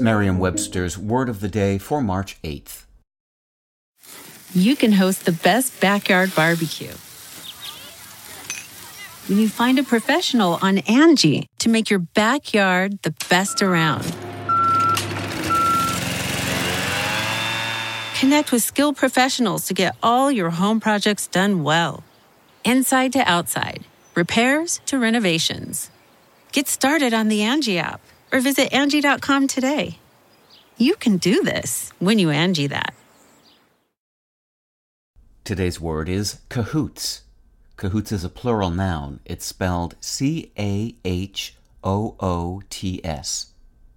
Merriam-Webster's Word of the Day for March 8th. You can host the best backyard barbecue when you find a professional on Angie to make your backyard the best around. Connect with skilled professionals to get all your home projects done well. Inside to outside, repairs to renovations. Get started on the Angie app or visit Angie.com today. You can do this when you Angie that. Today's word is cahoots. Cahoots is a plural noun. It's spelled C-A-H-O-O-T-S.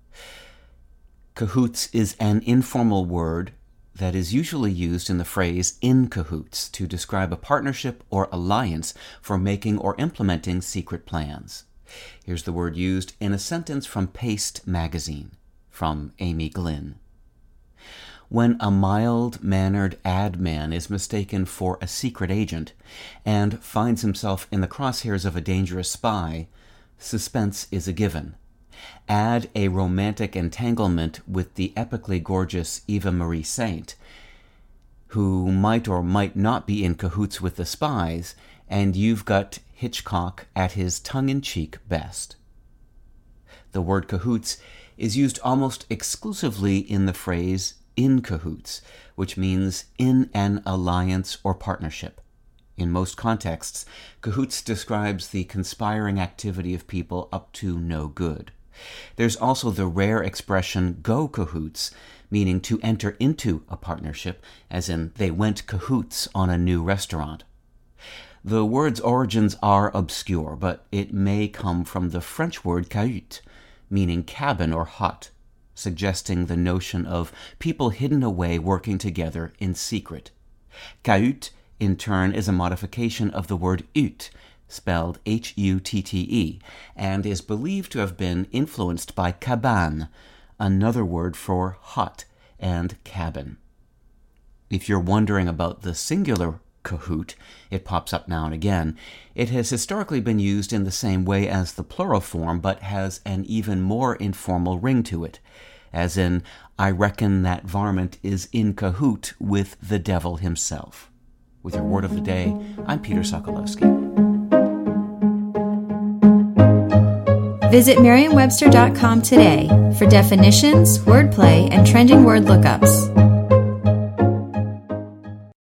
Cahoots is an informal word that is usually used in the phrase in cahoots to describe a partnership or alliance for making or implementing secret plans. Here's the word used in a sentence from Paste magazine, from Amy Glynn. When a mild-mannered ad man is mistaken for a secret agent and finds himself in the crosshairs of a dangerous spy, suspense is a given. Add a romantic entanglement with the epically gorgeous Eva Marie Saint, who might or might not be in cahoots with the spies, and you've got Hitchcock at his tongue-in-cheek best. The word cahoots is used almost exclusively in the phrase in cahoots, which means in an alliance or partnership. In most contexts, cahoots describes the conspiring activity of people up to no good. There's also the rare expression go cahoots, meaning to enter into a partnership, as in they went cahoots on a new restaurant. The word's origins are obscure, but it may come from the French word cahute, meaning cabin or hut, suggesting the notion of people hidden away working together in secret. Cahute, in turn, is a modification of the word hutte, spelled H-U-T-T-E, and is believed to have been influenced by cabane, another word for hut and cabin. If you're wondering about the singular cahoot, it pops up now and again. It has historically been used in the same way as the plural form, but has an even more informal ring to it, as in, I reckon that varmint is in cahoot with the devil himself. With your Word of the Day, I'm Peter Sokolowski. Visit Merriam-Webster.com today for definitions, wordplay, and trending word lookups.